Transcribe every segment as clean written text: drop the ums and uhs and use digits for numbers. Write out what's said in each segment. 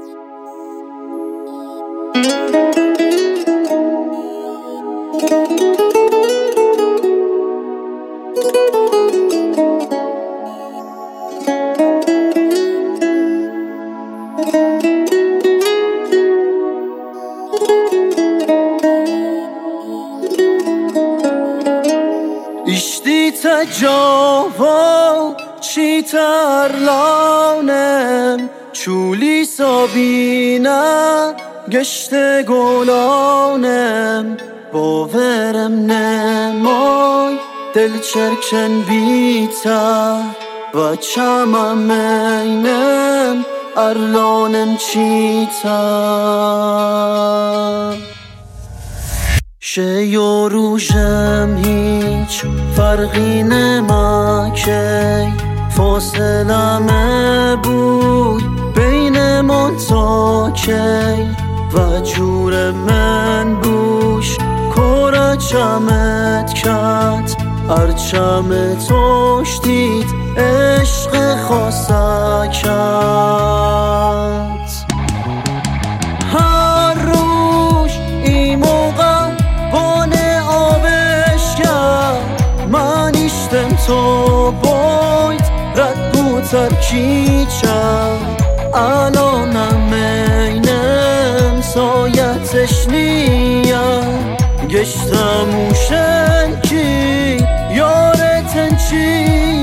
İşte جاوا چی ترلانم چولی سابینا گشت گلانم باورم نمای دل چرکن بیتا و چمم اینم ارلانم چیتا شیو روشم هیچ فرقی نماکی فاصلمه بود بین من تا کی و جور من بوش کورا چمت کت ارچم توش دید عشق خواستکت هر روش ای موقع بانه آبش کرد من ایشتم تو باید رد بود ترکی چند الانم اینم سایتش نیم گشتم اوشن کی یارتن چیم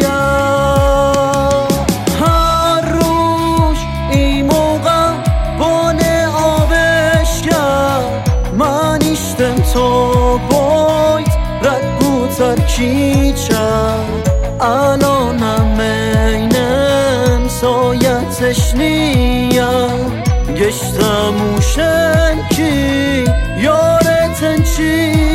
هر روش ای موقع بانه آبش کرد من ایشتم تو باید رد بود ترکی چند الانم اینم سایتش نیم گشتم اوشن کی یارتن چیم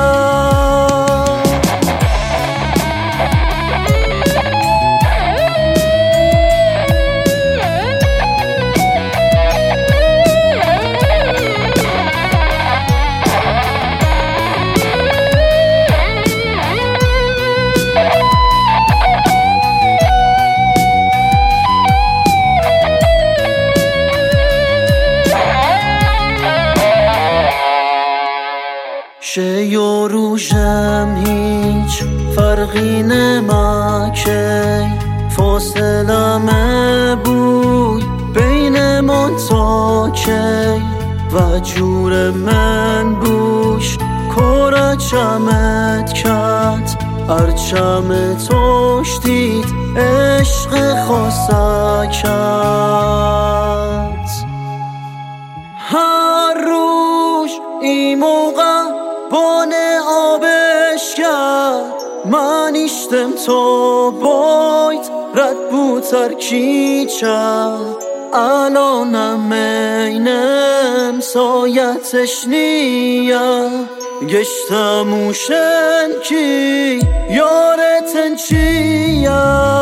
شیو روشم هیچ فرقی نماکی فاصلمه بود بین من تا کی و جور من بوش کورا چمت کت ارچم توش دید عشق خواستکت هر روش ای موقع بانه آبش کرد من ایشتم تو باید رد بود ترکی چند الانم اینم سایتش نیم گشتم اوشن کی یارتن چیم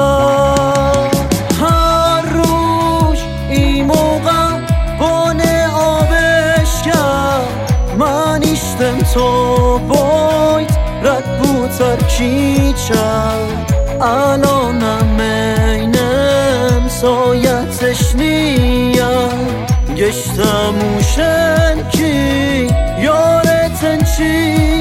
هر روش ای موقع بانه آبش کرد من ایشتم تو باید رد بود ترکی چند الانم اینم سایتش نیم گشتم اوشن کی یارتن چیم